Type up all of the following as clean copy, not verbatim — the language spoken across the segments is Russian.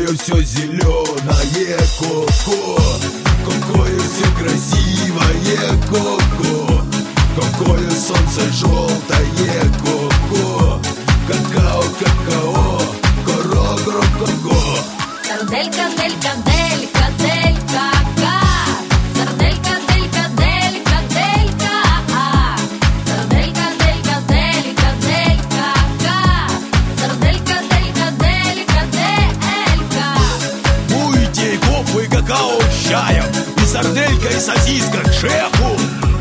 Какое все зеленое коко, какое все красивое коко, какое солнце желтое коко, какао, какао, коро-коро-коко. Сарделька, делька, делька, делька, ка. Сарделька, делька, делька, делька, а. Сарделька, делька, делька, делька, ка. Сарделька, делька, делька, делька. Будете кофе и какао с чаем, и сарделька, и сосиска к шефу.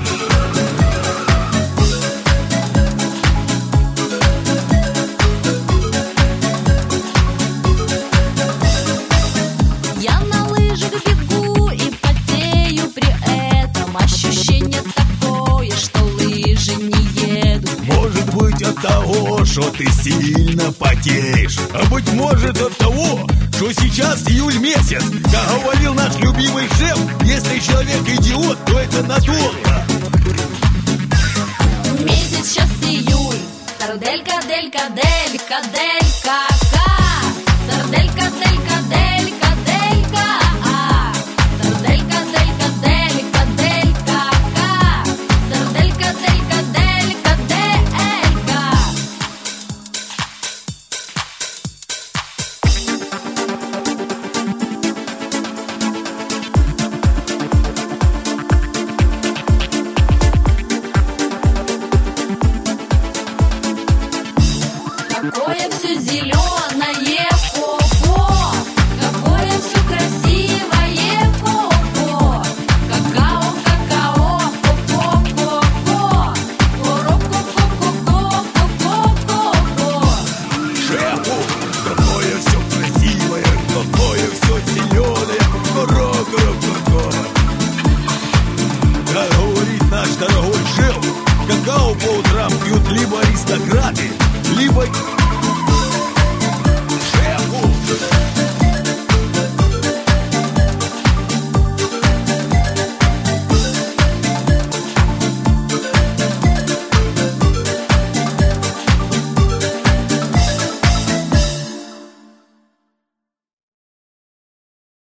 Я на лыжах бегу и потею при этом. Ощущение такое, что лыжи не едут. Может быть от того, что ты сильно потеешь, а быть может от того, что сейчас июль месяц. Как говорил наш любимый шеф, если человек идиот, то это надолго. Месяц сейчас июль. Сарделька, делька, делька, делька, ка. Сарделька, делька, делька, делька, а. Сарделька, делька, делька, делька, ка. Сарделька, делька, делька, делька. Какое все зеленое коко, какое все красивое коко, какао, какао, коко, коко, коро-ко-ко-ко-ко, коко-ко-ко. Шефу, какое все красивое, какое все зеленое, коро-коро-коро. Как говорит наш дорогой шеф, какао по утрам пьют либо аристократы, либо